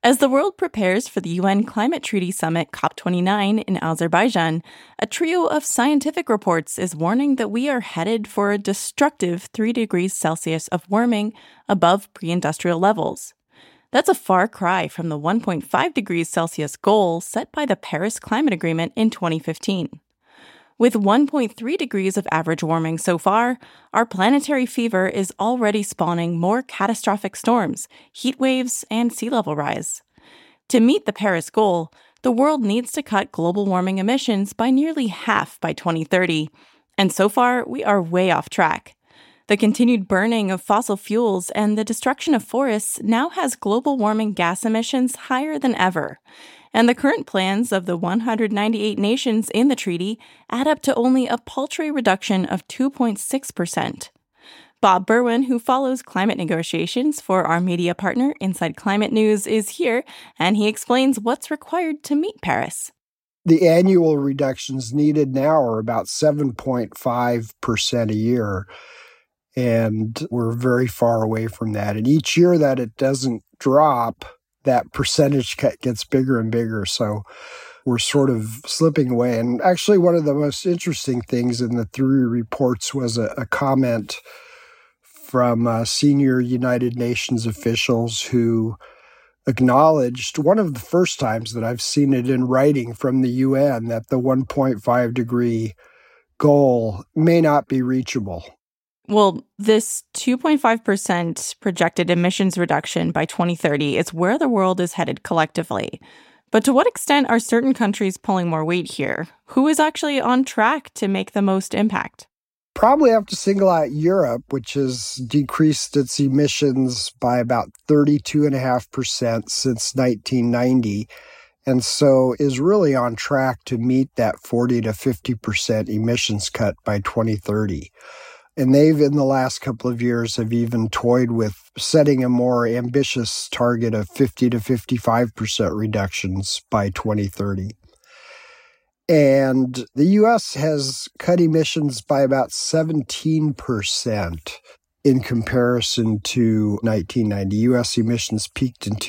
As the world prepares for the UN Climate Treaty Summit COP29 in Azerbaijan, a trio of scientific reports is warning that we are headed for a destructive 3 degrees Celsius of warming above pre-industrial levels. That's a far cry from the 1.5 degrees Celsius goal set by the Paris Climate Agreement in 2015. With 1.3 degrees of average warming so far, our planetary fever is already spawning more catastrophic storms, heat waves, and sea level rise. To meet the Paris goal, the world needs to cut global warming emissions by nearly half by 2030, and so far we are way off track. The continued burning of fossil fuels and the destruction of forests now has global warming gas emissions higher than ever. And the current plans of the 198 nations in the treaty add up to only a paltry reduction of 2.6%. Bob Berwin, who follows climate negotiations for our media partner Inside Climate News, is here, and he explains what's required to meet Paris. The annual reductions needed now are about 7.5% a year, and we're very far away from that. And each year that it doesn't drop, that percentage cut gets bigger and bigger. So we're sort of slipping away. And actually, one of the most interesting things in the three reports was a comment from senior United Nations officials who acknowledged, one of the first times that I've seen it in writing from the UN, that the 1.5 degree goal may not be reachable. Well, this 2.5% projected emissions reduction by 2030 is where the world is headed collectively. But to what extent are certain countries pulling more weight here? Who is actually on track to make the most impact? Probably have to single out Europe, which has decreased its emissions by about 32.5% since 1990, and so is really on track to meet that 40 to 50% emissions cut by 2030. And they've, in the last couple of years, have even toyed with setting a more ambitious target of 50 to 55% reductions by 2030. And the U.S. has cut emissions by about 17% in comparison to 1990. U.S. emissions peaked in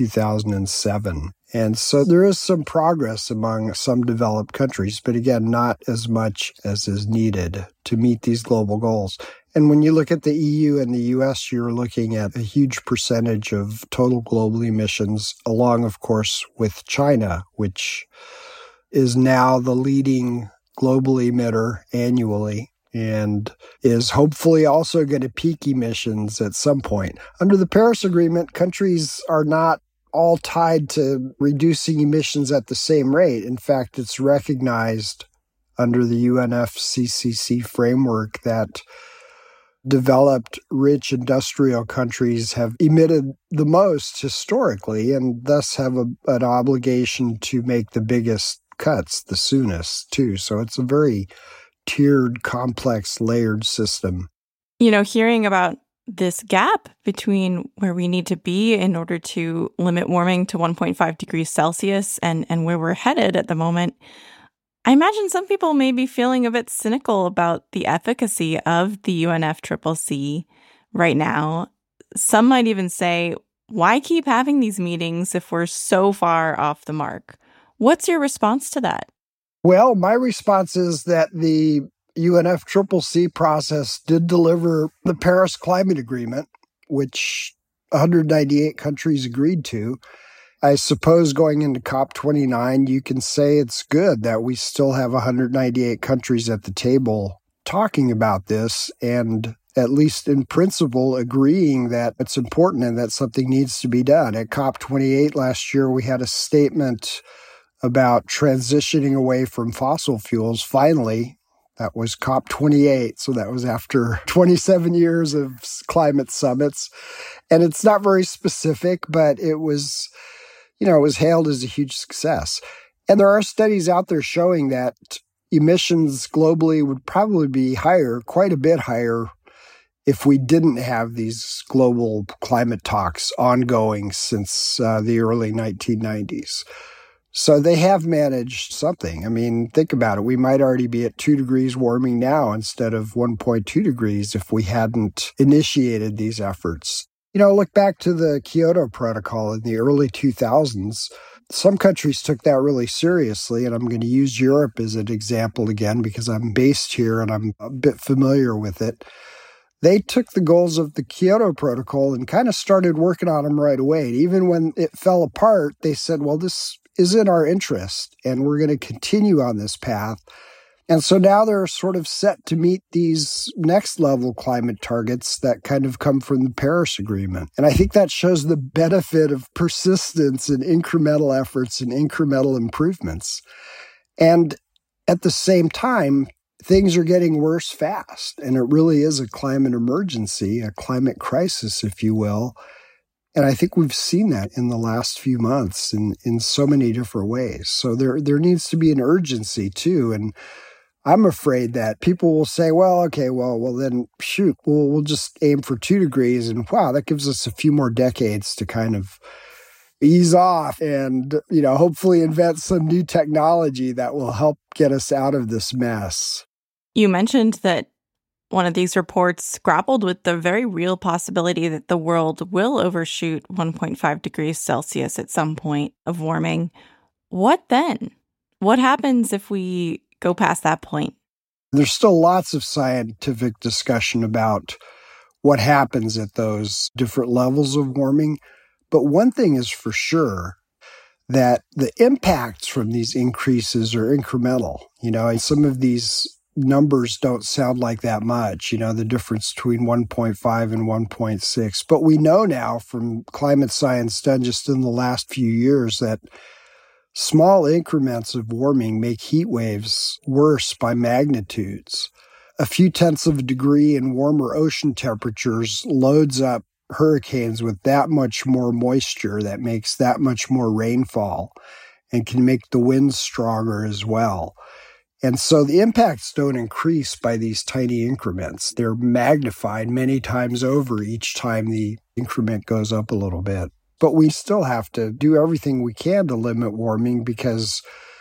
2007. And so there is some progress among some developed countries, but again, not as much as is needed to meet these global goals. And when you look at the EU and the US, you're looking at a huge percentage of total global emissions, along, of course, with China, which is now the leading global emitter annually and is hopefully also going to peak emissions at some point. Under the Paris Agreement, countries are not all tied to reducing emissions at the same rate. In fact, it's recognized under the UNFCCC framework that developed, rich industrial countries have emitted the most historically and thus have an obligation to make the biggest cuts the soonest, too. So it's a very tiered, complex, layered system. You know, hearing about this gap between where we need to be in order to limit warming to 1.5 degrees Celsius and where we're headed at the moment, I imagine some people may be feeling a bit cynical about the efficacy of the UNFCCC right now. Some might even say, why keep having these meetings if we're so far off the mark? What's your response to that? Well, my response is that the UNFCCC process did deliver the Paris Climate Agreement, which 198 countries agreed to. I suppose going into COP29, you can say it's good that we still have 198 countries at the table talking about this and at least in principle agreeing that it's important and that something needs to be done. At COP28 last year, we had a statement about transitioning away from fossil fuels. Finally, that was COP28, so that was after 27 years of climate summits. And it's not very specific, but it was, it was hailed as a huge success. And there are studies out there showing that emissions globally would probably be higher, quite a bit higher, if we didn't have these global climate talks ongoing since the early 1990s. So they have managed something. I mean, think about it. We might already be at 2 degrees warming now instead of 1.2 degrees if we hadn't initiated these efforts. Look back to the Kyoto Protocol in the early 2000s. Some countries took that really seriously, and I'm going to use Europe as an example again because I'm based here and I'm a bit familiar with it. They took the goals of the Kyoto Protocol and kind of started working on them right away. And even when it fell apart, they said, well, this is in our interest, and we're going to continue on this path. And so now they're sort of set to meet these next level climate targets that kind of come from the Paris Agreement. And I think that shows the benefit of persistence and incremental efforts and incremental improvements. And at the same time, things are getting worse fast. And it really is a climate emergency, a climate crisis, if you will. And I think we've seen that in the last few months in so many different ways. So there needs to be an urgency too. And I'm afraid that people will say, well, okay, well then shoot, we'll just aim for 2 degrees. And wow, that gives us a few more decades to kind of ease off and, hopefully invent some new technology that will help get us out of this mess. You mentioned that one of these reports grappled with the very real possibility that the world will overshoot 1.5 degrees Celsius at some point of warming. What then? What happens if we go past that point? There's still lots of scientific discussion about what happens at those different levels of warming. But one thing is for sure, that the impacts from these increases are incremental. And some of these numbers don't sound like that much, the difference between 1.5 and 1.6. But we know now from climate science done just in the last few years that small increments of warming make heat waves worse by magnitudes. A few tenths of a degree in warmer ocean temperatures loads up hurricanes with that much more moisture that makes that much more rainfall and can make the winds stronger as well. And so the impacts don't increase by these tiny increments. They're magnified many times over each time the increment goes up a little bit. But we still have to do everything we can to limit warming because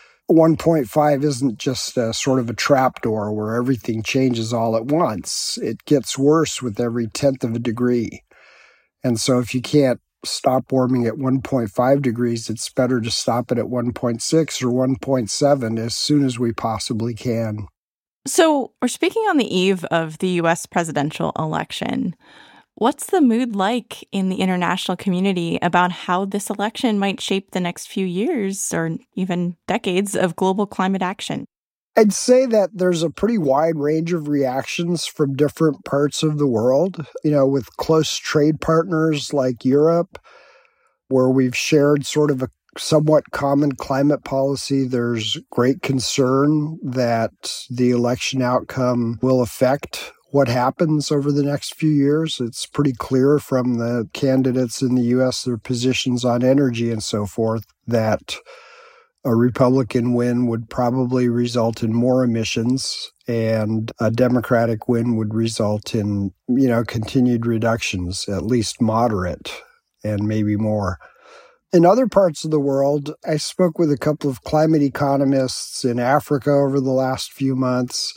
1.5 isn't just a sort of a trapdoor where everything changes all at once. It gets worse with every tenth of a degree. And so if you can't stop warming at 1.5 degrees, it's better to stop it at 1.6 or 1.7 as soon as we possibly can. So we're speaking on the eve of the U.S. presidential election. What's the mood like in the international community about how this election might shape the next few years or even decades of global climate action? I'd say that there's a pretty wide range of reactions from different parts of the world, with close trade partners like Europe, where we've shared sort of a somewhat common climate policy. There's great concern that the election outcome will affect what happens over the next few years. It's pretty clear from the candidates in the U.S., their positions on energy and so forth, that a Republican win would probably result in more emissions, and a Democratic win would result in, continued reductions, at least moderate, and maybe more. In other parts of the world, I spoke with a couple of climate economists in Africa over the last few months,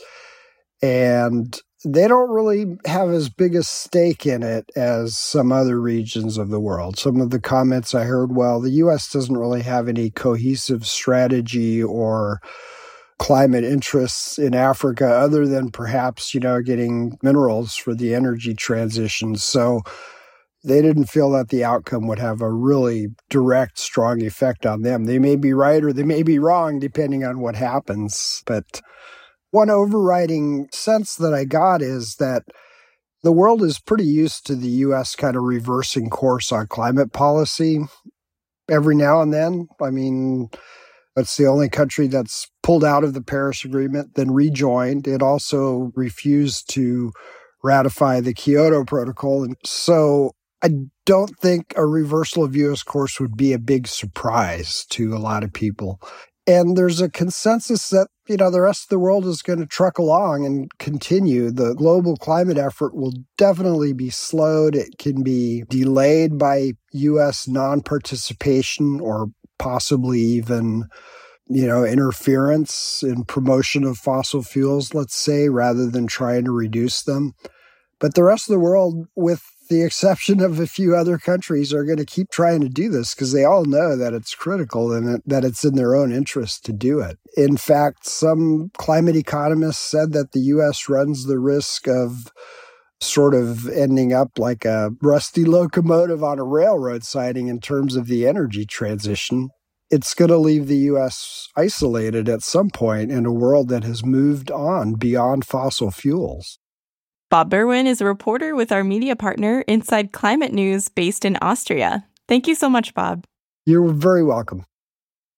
and they don't really have as big a stake in it as some other regions of the world. Some of the comments I heard, well, the U.S. doesn't really have any cohesive strategy or climate interests in Africa other than perhaps, getting minerals for the energy transition. So they didn't feel that the outcome would have a really direct, strong effect on them. They may be right or they may be wrong, depending on what happens. But one overriding sense that I got is that the world is pretty used to the U.S. kind of reversing course on climate policy every now and then. I mean, it's the only country that's pulled out of the Paris Agreement, then rejoined. It also refused to ratify the Kyoto Protocol. And so I don't think a reversal of U.S. course would be a big surprise to a lot of people. And there's a consensus that, the rest of the world is going to truck along and continue. The global climate effort will definitely be slowed. It can be delayed by U.S. non-participation or possibly even, interference in promotion of fossil fuels, let's say, rather than trying to reduce them. But the rest of the world, with the exception of a few other countries, are going to keep trying to do this because they all know that it's critical and that it's in their own interest to do it. In fact, some climate economists said that the U.S. runs the risk of sort of ending up like a rusty locomotive on a railroad siding in terms of the energy transition. It's going to leave the U.S. isolated at some point in a world that has moved on beyond fossil fuels. Bob Berwin is a reporter with our media partner, Inside Climate News, based in Austria. Thank you so much, Bob. You're very welcome.